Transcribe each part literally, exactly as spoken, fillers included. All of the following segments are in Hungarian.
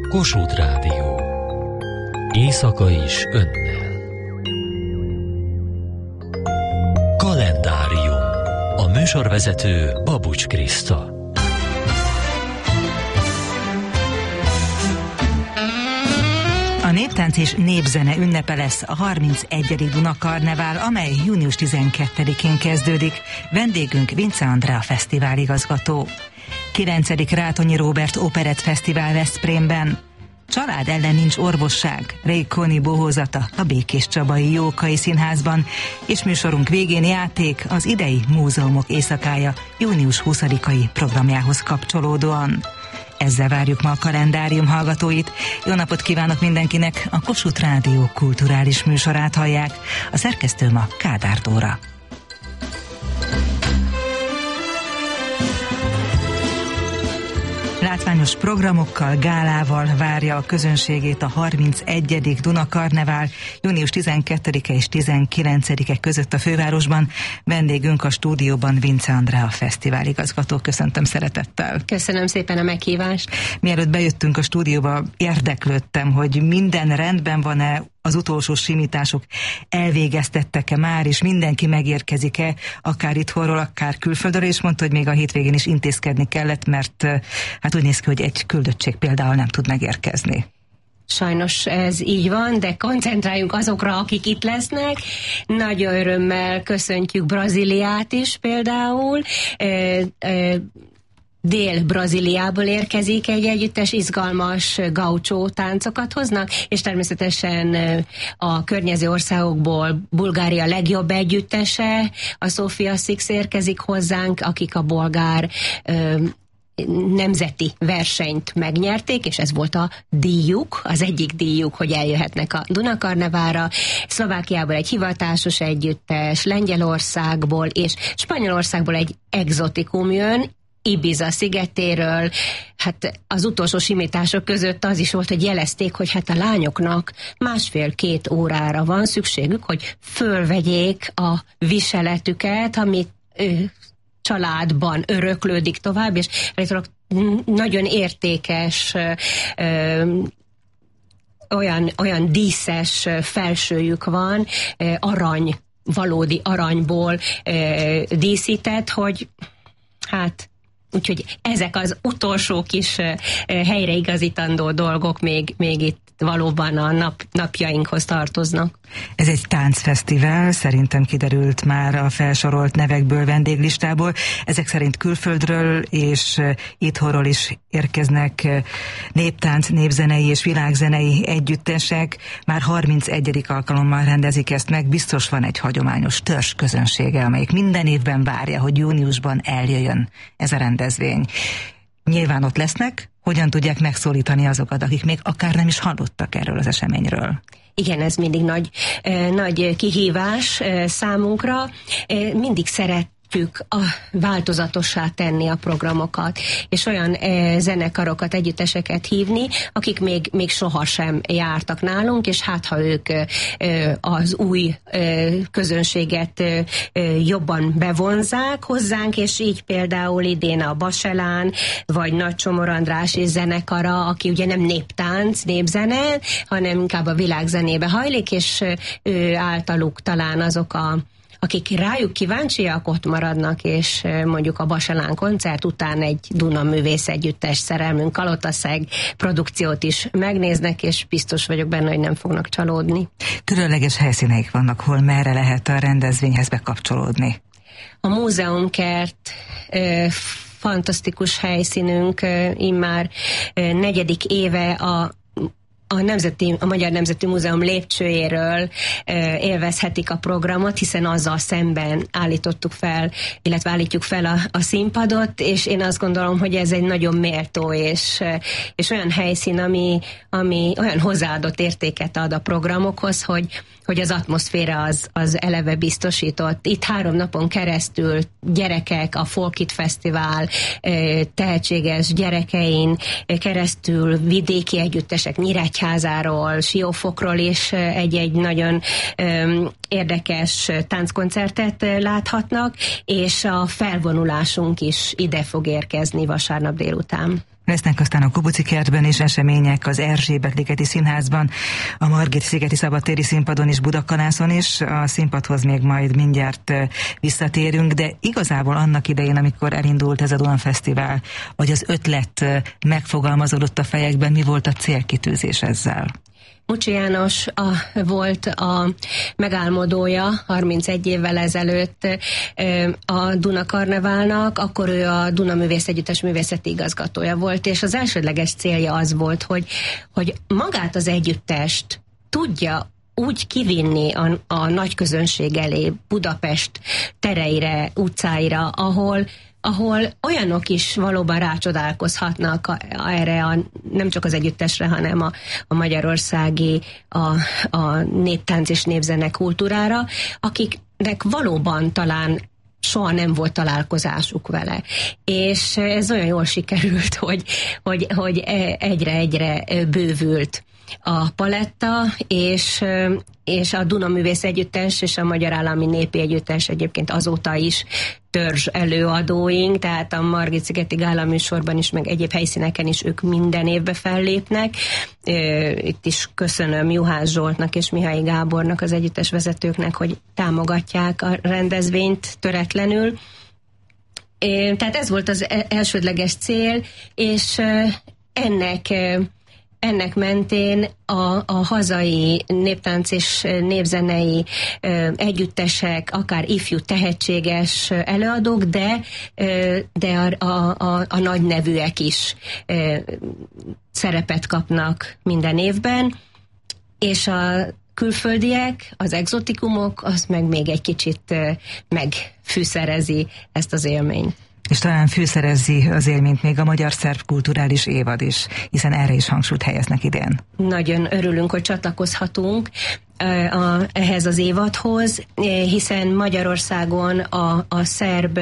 Kossuth Rádió. Éjszaka is önnel. Kalendárium. A műsorvezető Babucs Kriszta. A néptánc és népzene ünnepe lesz a harmincegyedik Dunakarnevál, amely június tizenkettedikén kezdődik. Vendégünk Vince Andrea fesztivál igazgató. kilencedik Rátonyi Róbert Operett Fesztivál Veszprémben. Család ellen nincs orvosság, Rékóni bohózata a Békés Csabai Jókai Színházban, és műsorunk végén játék az idei múzeumok éjszakája június huszadikai programjához kapcsolódóan. Ezzel várjuk ma a kalendárium hallgatóit. Jó napot kívánok mindenkinek! A Kossuth Rádió kulturális műsorát hallják. A szerkesztő ma Kádár Dóra. Látványos programokkal, gálával várja a közönségét a harmincegyedik Dunakarnevál június tizenkettedike és tizenkilencedike között a fővárosban. Vendégünk a stúdióban Vince Andrea fesztivál igazgató. Köszöntöm szeretettel. Köszönöm szépen a meghívást. Mielőtt bejöttünk a stúdióba, érdeklődtem, hogy minden rendben van-e, az utolsó simítások elvégeztettek-e már, és mindenki megérkezik-e, akár itthonról, akár külföldről, és mondta, hogy még a hétvégén is intézkedni kellett, mert hát úgy néz ki, hogy egy küldöttség például nem tud megérkezni. Sajnos ez így van, de koncentráljunk azokra, akik itt lesznek. Nagy örömmel köszöntjük Brazíliát is például. E, e, Dél-Brazíliából érkezik egy együttes, izgalmas gauchó táncokat hoznak, és természetesen a környező országokból Bulgária legjobb együttese, a Sofia Six érkezik hozzánk, akik a bolgár ö, nemzeti versenyt megnyerték, és ez volt a díjuk, az egyik díjuk, hogy eljöhetnek a Dunakarneválra. Szlovákiából egy hivatásos együttes, Lengyelországból és Spanyolországból egy egzotikum jön, Ibiza szigetéről. Hát az utolsó simítások között az is volt, hogy jelezték, hogy hát a lányoknak másfél-két órára van szükségük, hogy fölvegyék a viseletüket, amit ő, családban öröklődik tovább, és nagyon értékes ö, olyan, olyan díszes felsőjük van, arany, valódi aranyból ö, díszített, hogy hát úgyhogy ezek az utolsó kis helyreigazítandó dolgok még, még itt valóban a nap, napjainkhoz tartoznak. Ez egy táncfesztivál, szerintem kiderült már a felsorolt nevekből, vendéglistából. Ezek szerint külföldről és itthonról is érkeznek néptánc, népzenei és világzenei együttesek. Már harmincegyedik alkalommal rendezik ezt meg. Biztos van egy hagyományos törzs közönsége, amelyik minden évben várja, hogy júniusban eljöjjön ez a rendezvény. Nyilván ott lesznek, hogyan tudják megszólítani azokat, akik még akár nem is hallottak erről az eseményről? Igen, ez mindig nagy, eh, nagy kihívás eh, számunkra. Eh, mindig szeret a változatossá tenni a programokat, és olyan e, zenekarokat, együtteseket hívni, akik még, még sohasem jártak nálunk, és hát ha ők e, az új e, közönséget e, jobban bevonzák hozzánk, és így például idén a Baselán, vagy Nagy Csomor András és zenekara, aki ugye nem néptánc, népzene, hanem inkább a világzenébe hajlik, és ő általuk talán azok a akik rájuk kíváncsiak, ott maradnak, és mondjuk a Baselán koncert után egy Duna művész együttes Szerelmünk Kalotaszeg produkciót is megnéznek, és biztos vagyok benne, hogy nem fognak csalódni. Különleges helyszíneik vannak, hol merre lehet a rendezvényhez bekapcsolódni? A múzeumkert ö, fantasztikus helyszínünk, ö, immár ö, negyedik éve a A, Nemzeti, a Magyar Nemzeti Múzeum lépcsőjéről e, élvezhetik a programot, hiszen azzal szemben állítottuk fel, illetve állítjuk fel a, a színpadot, és én azt gondolom, hogy ez egy nagyon méltó és, és olyan helyszín, ami, ami olyan hozzáadott értéket ad a programokhoz, hogy, hogy az atmoszféra az, az eleve biztosított. Itt három napon keresztül gyerekek, a Folkit Fesztivál e, tehetséges gyerekein keresztül vidéki együttesek, Nyíregyházáról, Siófokról is egy-egy nagyon um, érdekes tánckoncertet láthatnak, és a felvonulásunk is ide fog érkezni vasárnap délután. Lesznek aztán a Kubuci kertben is események, az Erzsébet-ligeti Színházban, a Margit-szigeti Szabadtéri Színpadon és Budakalászon is. A színpadhoz még majd mindjárt visszatérünk, de igazából annak idején, amikor elindult ez a Duna Fesztivál, vagy az ötlet megfogalmazódott a fejekben, mi volt a célkitűzés ezzel? Mucsi János a, volt a megálmodója harmincegy évvel ezelőtt a Duna Karneválnak, akkor ő a Duna Művész Együttes művészeti igazgatója volt, és az elsődleges célja az volt, hogy, hogy magát az együttest tudja úgy kivinni a, a nagy közönség elé, Budapest tereire, utcáira, ahol ahol olyanok is valóban rácsodálkozhatnak a, a, erre a, nem csak az együttesre, hanem a, a magyarországi a, a néptánc és népzene kultúrára, akiknek valóban talán soha nem volt találkozásuk vele. És ez olyan jól sikerült, hogy, hogy, hogy egyre-egyre bővült a paletta, és, és a Duna Művész Együttes és a Magyar Állami Népi Együttes egyébként azóta is törzs előadóink, tehát a Margit-szigeti gálaműsorban is, meg egyéb helyszíneken is ők minden évben fellépnek. Itt is köszönöm Juhász Zsoltnak és Mihály Gábornak, az együttes vezetőknek, hogy támogatják a rendezvényt töretlenül. Tehát ez volt az elsődleges cél, és ennek Ennek mentén a, a hazai néptánc és népzenei ö, együttesek, akár ifjú tehetséges előadók, de, ö, de a, a, a, a nagy nevűek is ö, szerepet kapnak minden évben, és a külföldiek, az egzotikumok, az meg még egy kicsit ö, megfűszerezi ezt az élményt. És talán fűszerezi az élményt még a Magyar Szerb Kulturális Évad is, hiszen erre is hangsúlyt helyeznek idén. Nagyon örülünk, hogy csatlakozhatunk a, ehhez az évadhoz, hiszen Magyarországon a, a szerb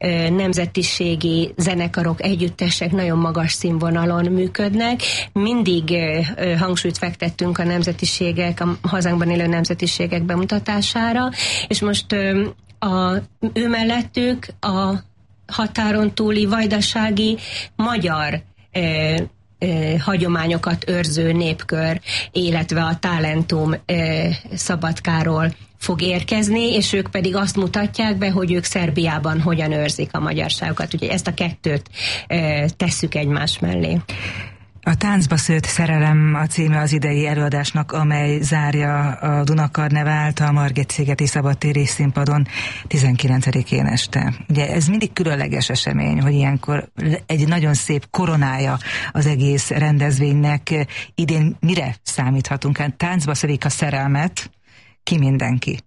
nemzetiségi zenekarok, együttesek nagyon magas színvonalon működnek. Mindig hangsúlyt fektettünk a nemzetiségek, a hazánkban élő nemzetiségek bemutatására, és most a, ő mellettük a határon túli vajdasági magyar ö, ö, hagyományokat őrző népkör, illetve a Talentum ö, Szabadkáról fog érkezni, és ők pedig azt mutatják be, hogy ők Szerbiában hogyan őrzik a magyarságokat. Úgyhogy ezt a kettőt ö, tesszük egymás mellé. A Táncba szőtt szerelem a címe az idei előadásnak, amely zárja a Duna Karnevált a Margit-szigeti Szabadtéri Színpadon tizenkilencedikén este. Ugye ez mindig különleges esemény, hogy ilyenkor egy nagyon szép koronája az egész rendezvénynek. Idén mire számíthatunk? Hát táncba szövik a szerelmet, ki mindenki?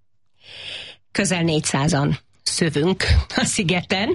Közel négyszázan szövünk a szigeten.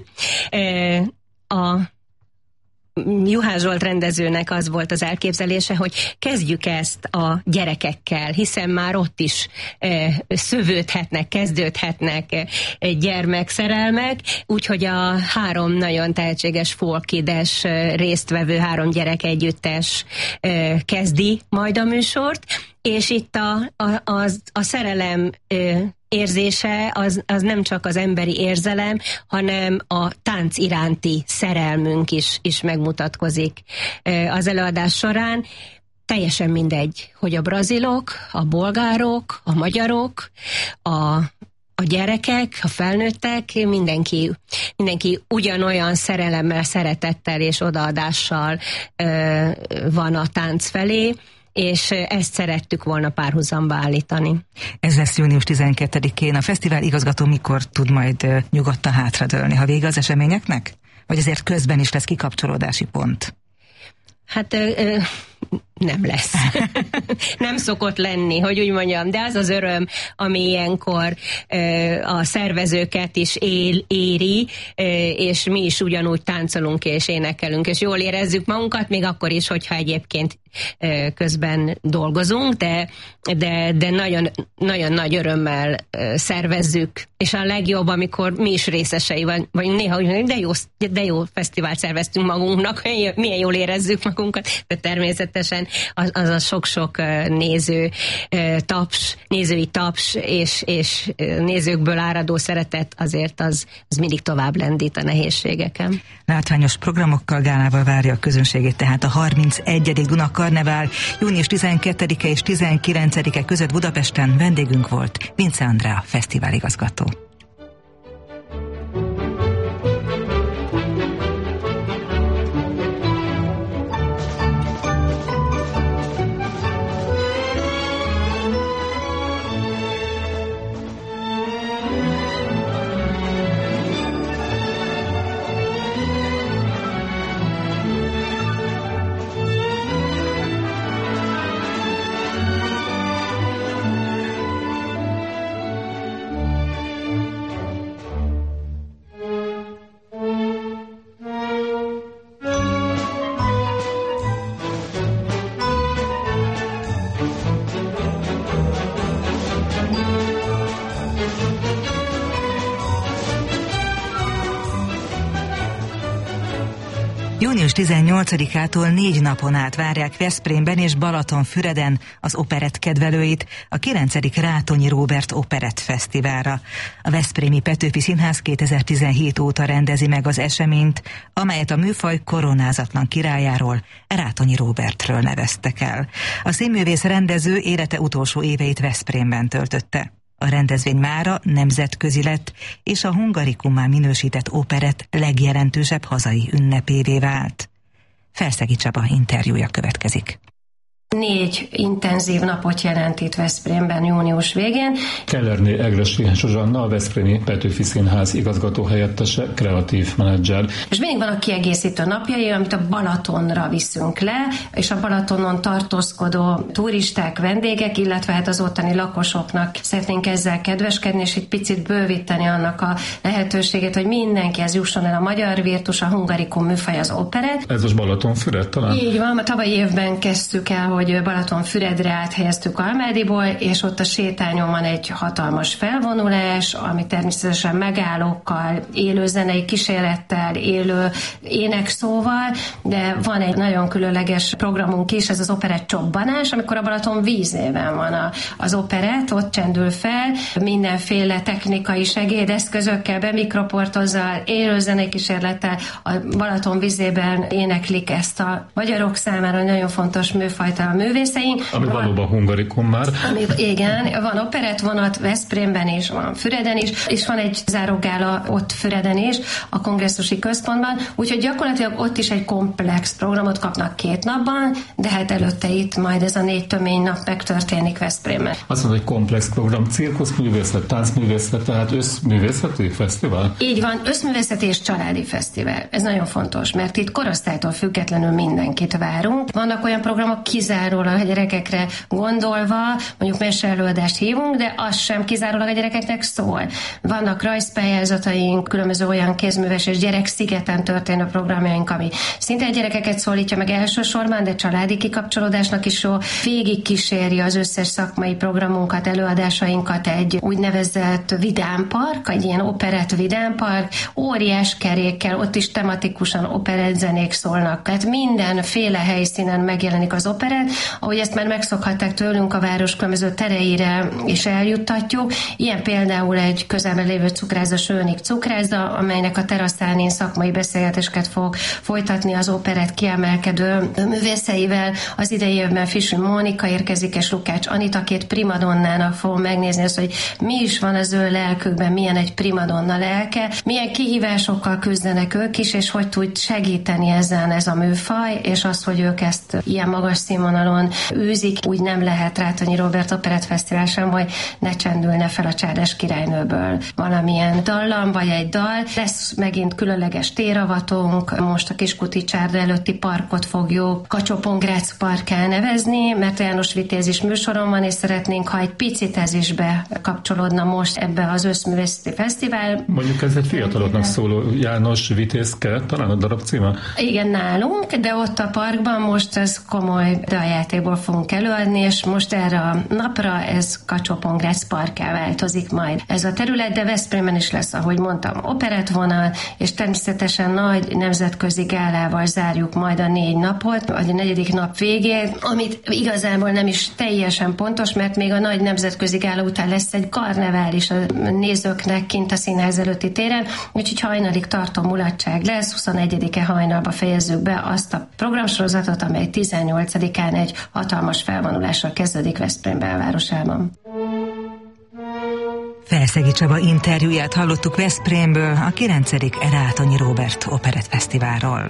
A Juhász Zsolt rendezőnek az volt az elképzelése, hogy kezdjük ezt a gyerekekkel, hiszen már ott is e, szövődhetnek, kezdődhetnek e, gyermekszerelmek, úgyhogy a három nagyon tehetséges folkides e, résztvevő három gyerek együttes e, kezdi majd a műsort, és itt a, a, a, a szerelem e, érzése az, az nem csak az emberi érzelem, hanem a tánc iránti szerelmünk is, is megmutatkozik az előadás során. Teljesen mindegy, hogy a brazilok, a bolgárok, a magyarok, a a gyerekek, a felnőttek, mindenki, mindenki ugyanolyan szerelemmel, szeretettel és odaadással ö, van a tánc felé, és ezt szerettük volna párhuzamba állítani. Ez lesz június tizenkettedikén. A fesztivál igazgató mikor tud majd nyugodtan hátradőlni, ha vége az eseményeknek? Vagy azért közben is lesz kikapcsolódási pont? Hát ö, ö, nem lesz. Nem szokott lenni, hogy úgy mondjam, de az az öröm, ami ilyenkor ö, a szervezőket is él, éri, ö, és mi is ugyanúgy táncolunk és énekelünk, és jól érezzük magunkat, még akkor is, hogyha egyébként ö, közben dolgozunk, de, de, de nagyon, nagyon nagy örömmel ö, szervezzük, és a legjobb, amikor mi is részesei vagy, vagy néha úgy mondjuk, de jó, de jó fesztivált szerveztünk magunknak, milyen jól érezzük magunkat, de természetesen Veszprémben, az, az a sok-sok néző taps, nézői taps és, és nézőkből áradó szeretet azért az, az mindig tovább lendít a nehézségeken. Látványos programokkal, gálával várja a közönségét tehát a harmincegyedik Dunakarnevál június tizenkettedike és tizenkilencedike között Budapesten. Vendégünk volt Vince Andrea fesztiváligazgató. június tizennyolcadikától négy napon át várják Veszprémben és Balatonfüreden az operett kedvelőit a kilencedik Rátonyi Róbert Operett Fesztiválra. A Veszprémi Petőfi Színház kétezer-tizenhét óta rendezi meg az eseményt, amelyet a műfaj koronázatlan királyáról, Rátonyi Róbertről neveztek el. A színművész rendező élete utolsó éveit Veszprémben töltötte. A rendezvény mára nemzetközi lett, és a Hungaricummá minősített operett legjelentősebb hazai ünnepévé vált. Felszegi Csaba interjúja következik. Négy intenzív napot jelent itt Veszprémben június végén. Kellerné Egressy Zsuzsanna, a Veszprémi Petőfi Színház igazgatóhelyettese, kreatív menedzser. És mindig vannak kiegészítő napjai, amit a Balatonra viszünk le, és a Balatonon tartózkodó turisták, vendégek, illetve hát az ottani lakosoknak szeretnénk ezzel kedveskedni, és egy picit bővíteni annak a lehetőségét, hogy mindenkihez jusson el a magyar virtus, a Hungaricum műfaj, az operett. Ez most Balatonfüred talán? Így van, mert tavalyi évben kezdtük el, hogy Balatonfüredre áthelyeztük Almádiból, és ott a sétányon van egy hatalmas felvonulás, ami természetesen megállókkal, élő zenei kísérettel, élő énekszóval, de van egy nagyon különleges programunk is, ez az operett csobbanás, amikor a Balaton vízében van a, az operett, ott csendül fel, mindenféle technikai segédeszközökkel, bemikroportozzal, élő zenei kísérlettel a Balaton vízében éneklik ezt a magyarok számára nagyon fontos műfajta a művészeink. Ami van, valóban Hungaricum már. Ami, igen, van operett vonat Veszprémben is, van Füreden is, és van egy zárógála ott Füreden is, a kongresszusi központban, úgyhogy gyakorlatilag ott is egy komplex programot kapnak két napban, de hát előtte itt majd ez a négy tömény nap megtörténik Veszprémben. Azt mondod, hogy komplex program, cirkuszművészet, táncművészet, tehát összművészeti fesztivál? Így van, összművészeti és családi fesztivál. Ez nagyon fontos, mert itt korosztálytól függetlenül mindenkit várunk. Vannak olyan programok, kizárólag a gyerekekre gondolva, mondjuk meseelőadást hívunk, de az sem kizárólag a gyerekeknek szól. Vannak rajzpályázataink, különböző olyan kézműves és gyerekszigeten történő programjaink, ami szintén gyerekeket szólítja meg elsősorban, de családi kikapcsolódásnak is jó. Végig kíséri az összes szakmai programunkat, előadásainkat egy úgynevezett vidámpark, egy ilyen operett vidámpark, óriás kerékkel, ott is tematikusan operett zenék szólnak. Tehát mindenféle helyszínen megjelenik az operett, ahogy ezt már megszokhatták tőlünk, a város különböző tereire is eljuttatjuk. Ilyen például egy közelben lévő cukrászda, Sőnik cukrászda, amelynek a teraszán én szakmai beszélgetéseket fog folytatni az operett kiemelkedő művészeivel. Az idei évben Fisű Mónika érkezik, és Lukács Anita, két primadonnának fogom megnézni azt, hogy mi is van az ő lelkükben, milyen egy primadonna lelke, milyen kihívásokkal küzdenek ők is, és hogy tud segíteni ezen ez a műfaj, és az, hogy ők ezt ilyen magas színvonalon űzik, úgy nem lehet Rátonyi Róbert Operett Fesztivál sem, hogy ne csendülne fel a Csárdás királynőből valamilyen dallam, vagy egy dal. Lesz megint különleges téravatunk, most a Kiskuti csárda előtti parkot fogjuk Kacsó-Pongrác parkká nevezni, mert János Vitéz is műsoron van, és szeretnénk, ha egy picit ez is bekapcsolódna most ebbe az Összművészeti Fesztivál. Mondjuk ez egy fiataloknak szóló János Vitéz keret, talán a darab címe? Igen, nálunk, de ott a parkban most ez komoly, de a italjátékból fogunk előadni, és most erre a napra ez Kacsó-Pongrácz parkká változik majd. Ez a terület, de Veszprémben is lesz, ahogy mondtam, operettvonal, és természetesen nagy nemzetközi gálával zárjuk majd a négy napot, vagy a negyedik nap végén, amit igazából nem is teljesen pontos, mert még a nagy nemzetközi gála után lesz egy karnevál is a nézőknek kint a színház előtti téren, úgyhogy hajnalig tartó mulatság lesz, huszonegyedike hajnalba fejezzük be azt a programsorozatot, amely tizennyolcadikán egy hatalmas felvonulással kezdődik Veszprém belvárosában. Felszegi Csaba interjúját hallottuk Veszprémből, a kilencedik Rátonyi Róbert Operettfesztiválról.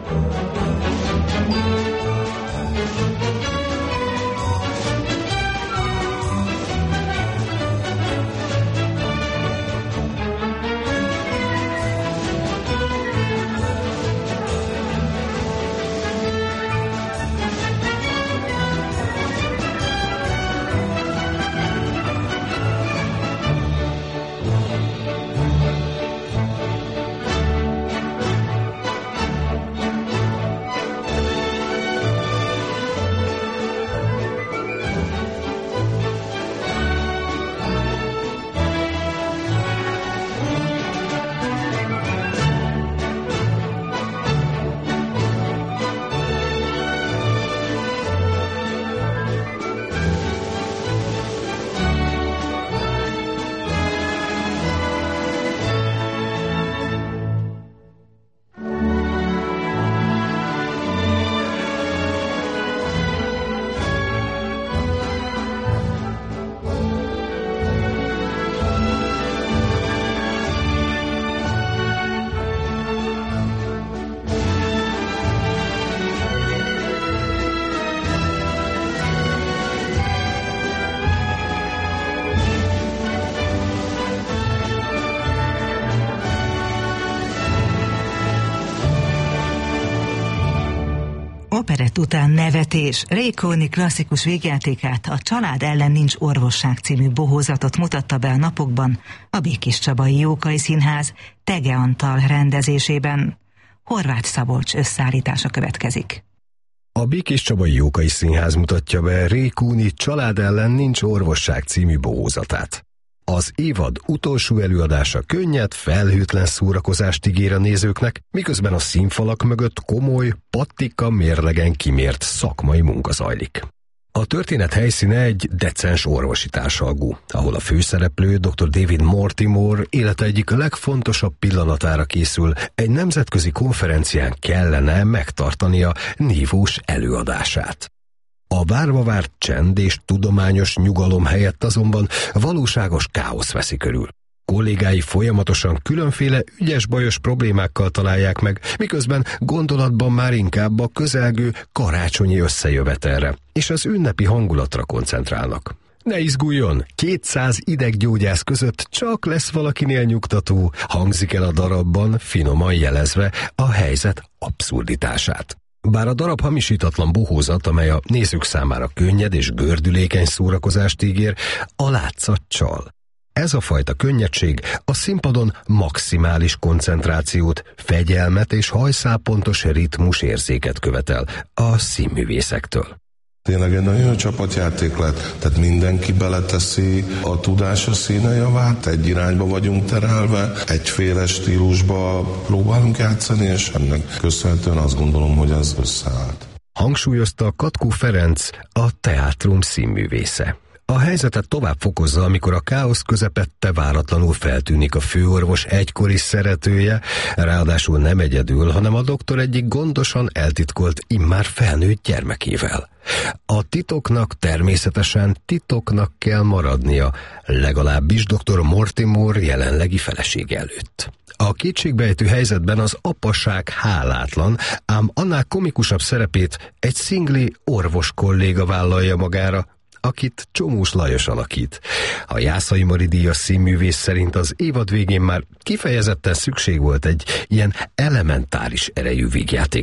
Operett után nevetés. Rékóni klasszikus végjátékát, a Család ellen nincs orvosság című bohózatot mutatta be a napokban a Békéscsabai Jókai Színház Tege Antal rendezésében. Horváth Szabolcs összeállítása következik. A Békéscsabai Jókai Színház mutatja be Rékóni Család ellen nincs orvosság című bohózatát. Az évad utolsó előadása könnyed, felhőtlen szórakozást ígér a nézőknek, miközben a színfalak mögött komoly, pattika mérlegen kimért szakmai munka zajlik. A történet helyszíne egy decens orvosi társalgó, ahol a főszereplő doktor David Mortimer élete egyik legfontosabb pillanatára készül, egy nemzetközi konferencián kellene megtartania nívós előadását. A várva várt csend és tudományos nyugalom helyett azonban valóságos káosz veszi körül. Kollégái folyamatosan különféle ügyes-bajos problémákkal találják meg, miközben gondolatban már inkább a közelgő karácsonyi összejövetelre és az ünnepi hangulatra koncentrálnak. Ne izguljon, kétszáz ideggyógyász között csak lesz valakinél nyugtató, hangzik el a darabban, finoman jelezve a helyzet abszurditását. Bár a darab hamisítatlan bohózat, amely a nézők számára könnyed és gördülékeny szórakozást ígér, a látszat csal. Ez a fajta könnyedség a színpadon maximális koncentrációt, fegyelmet és hajszálpontos ritmus érzéket követel a színművészektől. Tényleg egy nagyon jó csapatjáték lett, tehát mindenki beleteszi a tudása színe javát, egy irányba vagyunk terelve, egyféle stílusba próbálunk játszani, és ennek köszönhetően azt gondolom, hogy ez összeállt. Hangsúlyozta Katkó Ferenc, a teátrum színművésze. A helyzetet tovább fokozza, amikor a káosz közepette váratlanul feltűnik a főorvos egykori szeretője, ráadásul nem egyedül, hanem a doktor egyik gondosan eltitkolt, immár felnőtt gyermekével. A titoknak természetesen titoknak kell maradnia, legalábbis doktor Mortimer jelenlegi felesége előtt. A kétségbejtő helyzetben az apaság hálátlan, ám annál komikusabb szerepét egy szingli orvos kolléga vállalja magára, akit Csomós Lajos alakít. A Jászai Mari díjas színművész szerint az évad végén már kifejezetten szükség volt egy ilyen elementáris erejű vígjátékra.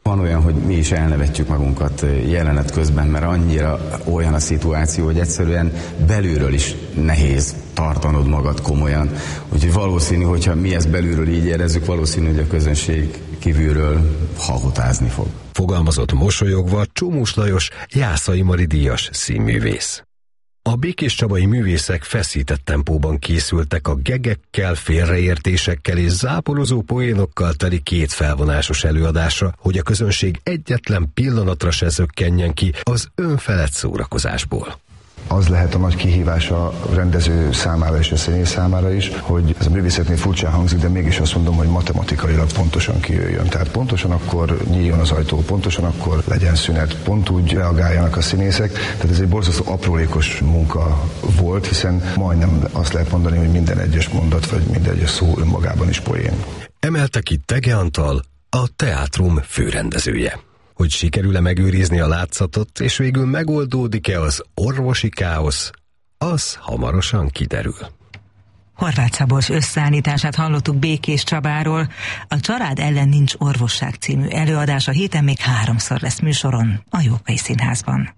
Van olyan, hogy mi is elnevetjük magunkat jelenet közben, mert annyira olyan a szituáció, hogy egyszerűen belülről is nehéz tartanod magad komolyan. Úgyhogy valószínű, hogyha mi ezt belülről így érezzük, valószínű, hogy a közönség kívülről hahotázni fog. Fogalmazott mosolyogva Csomós Lajos Jászai Mari díjas színművész. A békéscsabai művészek feszített tempóban készültek a gegekkel, félreértésekkel és záporozó poénokkal teli két felvonásos előadásra, hogy a közönség egyetlen pillanatra se zökkenjen ki az önfelett szórakozásból. Az lehet a nagy kihívás a rendező számára és a színész számára is, hogy ez a művészetnél furcsán hangzik, de mégis azt mondom, hogy matematikailag pontosan kijöjjön. Tehát pontosan akkor nyíljon az ajtó, pontosan akkor legyen szünet, pont úgy reagáljanak a színészek. Tehát ez egy borzasztó aprólékos munka volt, hiszen majdnem azt lehet mondani, hogy minden egyes mondat vagy minden egyes szó önmagában is poén. Emelte ki Tege Antal, a teátrum főrendezője. Hogy sikerül-e megőrizni a látszatot, és végül megoldódik-e az orvosi káosz, az hamarosan kiderül. Horváth Szabolcs összeállítását hallottuk Békéscsabáról. A Család ellen nincs orvosság című előadás a héten még háromszor lesz műsoron a Jókai Színházban.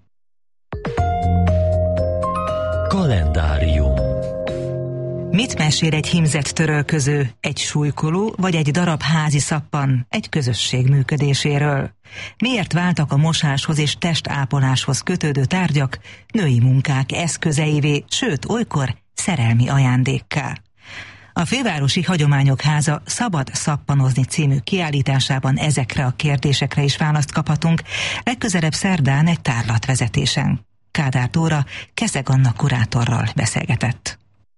Kalendárium. Mit mesél egy hímzett törölköző, egy súlykoló vagy egy darab házi szappan egy közösség működéséről? Miért váltak a mosáshoz és testápoláshoz kötődő tárgyak női munkák eszközeivé, sőt olykor szerelmi ajándékká? A Fővárosi Hagyományok Háza Szabad szappanozni című kiállításában ezekre a kérdésekre is választ kaphatunk, legközelebb szerdán egy tárlatvezetésen. Kádár Dóra Keszeg Anna kurátorral beszélgetett.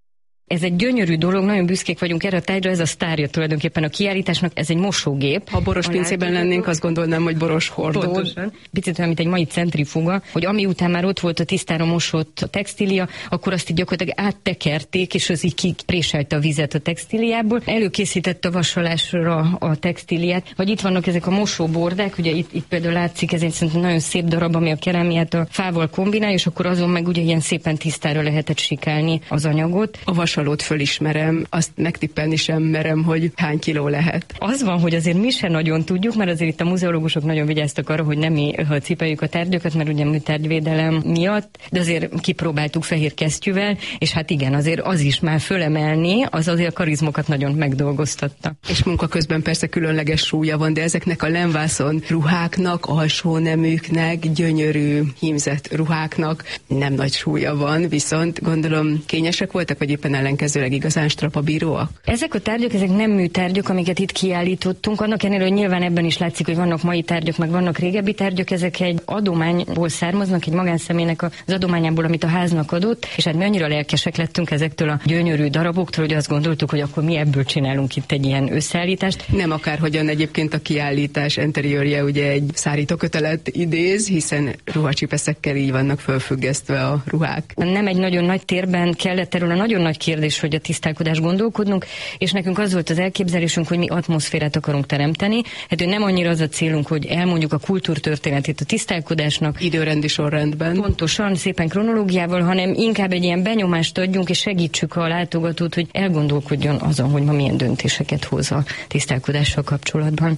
Ez egy gyönyörű dolog, nagyon büszkék vagyunk erre a tárgyra, ez a sztárja tulajdonképpen a kiállításnak, ez egy mosógép. Ha boros pincében lennénk, azt gondolnám, hogy boros hordó. Pontosan. Picit olyan, mint egy mai centrifuga, hogy ami után már ott volt a tisztára mosott textília, akkor azt így gyakorlatilag áttekerték, és az így kipréselte a vizet a textíliából. Előkészítette a vasalásra a textíliát, vagy itt vannak ezek a mosóbordák, ugye itt, itt például látszik, ez egy szerintem nagyon szép darab, ami a kerámiát a fával kombinál, és akkor azon meg ugye ilyen szépen tisztára lehetett sikálni az anyagot. A vasalót fölismerem, azt megtippelni sem merem, hogy hány kiló lehet. Az van, hogy azért mi sem nagyon tudjuk, mert azért itt a muzeológusok nagyon vigyáztak arra, hogy nem mi cipeljük a tárgyakat, mert ugye műtárgyvédelem miatt, de azért kipróbáltuk fehér kesztyűvel, és hát igen, azért az is már fölemelni, az azért a karizmokat nagyon megdolgoztatta. És munka közben persze különleges súlya van, de ezeknek a lemvászon ruháknak, alsó neműknek, gyönyörű hímzett ruháknak nem nagy súlya van, viszont gondolom kényesek voltak, vagy éppen ellenkezőleg igazán strapabíróak? Ezek a tárgyak, ezek nem műtárgyak, amiket itt kiállítottunk. Annak ellenére, hogy nyilván ebben is látszik, hogy vannak mai tárgyak, meg vannak régebbi tárgyak, ezek egy adományból származnak, egy magánszemélynek az adományából, amit a háznak adott, és hát mi annyira lelkesek lettünk ezektől a gyönyörű daraboktól, hogy azt gondoltuk, hogy akkor mi ebből csinálunk itt egy ilyen összeállítást. Nem akárhogyan egyébként a kiállítás interiőrje ugye egy szárítókötelet idéz, hiszen ruhacsipeszekkel így vannak fölfüggesztve a ruhák. Nem egy nagyon nagy térben kellett erről a nagyon nagy kérdés, hogy a tisztálkodás gondolkodnunk, és nekünk az volt az elképzelésünk, hogy mi atmoszférát akarunk teremteni. Hát ő nem annyira az a célunk, hogy elmondjuk a kultúrtörténetét a tisztálkodásnak. Időrendi sorrendben. Pontosan, szépen kronológiával, hanem inkább egy ilyen benyomást adjunk, és segítsük a látogatót, hogy elgondolkodjon azon, hogy ma milyen döntéseket hoz a tisztálkodással kapcsolatban.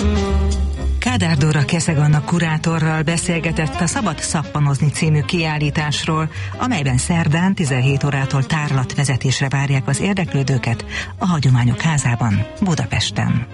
Kádár Dóra Keszeg Anna kurátorral beszélgetett a Szabad szappanozni című kiállításról, amelyben szerdán tizenhét órától tárlatvezetésre várják az érdeklődőket a Hagyományok Házában, Budapesten.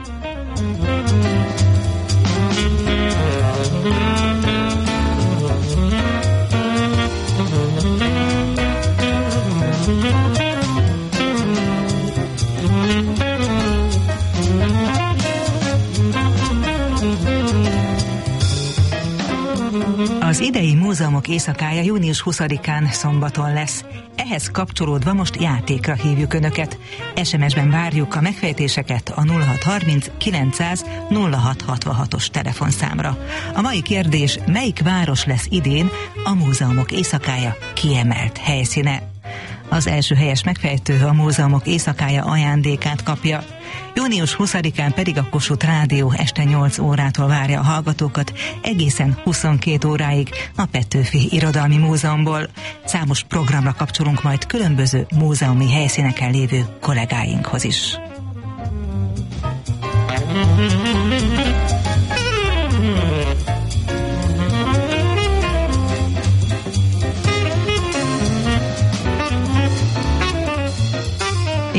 Az idei múzeumok éjszakája június huszadikán szombaton lesz. Ehhez kapcsolódva most játékra hívjuk Önöket. es em es-ben várjuk a megfejtéseket a nulla hat harminc kilencszáz nulla hat hatvanhatos telefonszámra. A mai kérdés, melyik város lesz idén a múzeumok éjszakája kiemelt helyszíne? Az első helyes megfejtő a múzeumok éjszakája ajándékát kapja. június huszadikán pedig a Kossuth Rádió este nyolc órától várja a hallgatókat egészen huszonkét óráig a Petőfi Irodalmi Múzeumból. Számos programra kapcsolunk majd különböző múzeumi helyszíneken lévő kollégáinkhoz is.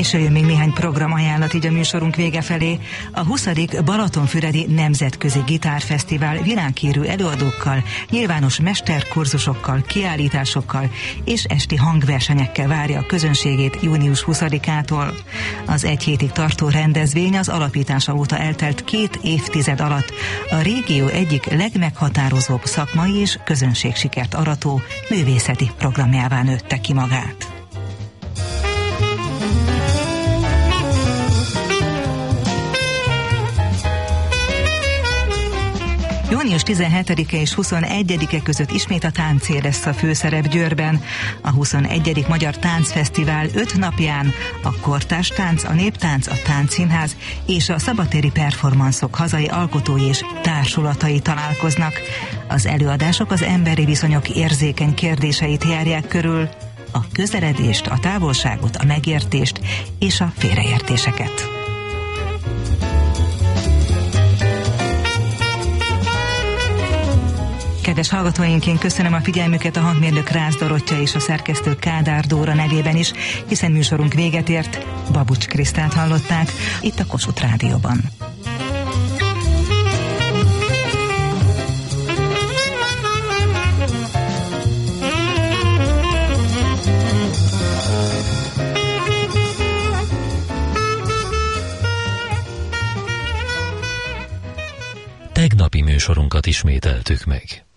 És jön még néhány programajánlat így a műsorunk vége felé. A huszadik Balatonfüredi Nemzetközi Gitárfesztivál világhírű előadókkal, nyilvános mesterkurzusokkal, kiállításokkal és esti hangversenyekkel várja a közönségét június huszadikától. Az egy hétig tartó rendezvény az alapítása óta eltelt két évtized alatt a régió egyik legmeghatározóbb szakmai és közönségsikert arató művészeti programjává nőtte ki magát. június tizenhetedike és huszonegyedike között ismét a táncér lesz a főszerep Győrben. A huszonegyedik Magyar Táncfesztivál öt napján a kortárs tánc, a néptánc, a táncszínház és a szabadtéri performanszok hazai alkotói és társulatai találkoznak. Az előadások az emberi viszonyok érzékeny kérdéseit járják körül, a közeledést, a távolságot, a megértést és a félreértéseket. Kedves hallgatóink, én köszönöm a figyelmüket, a hangmérnök Rász Dorottya és a szerkesztő Kádár Dóra nevében is, hiszen műsorunk véget ért. Babucs Krisztát hallották itt a Kossuth Rádióban. Tegnapi műsorunkat ismételtük meg.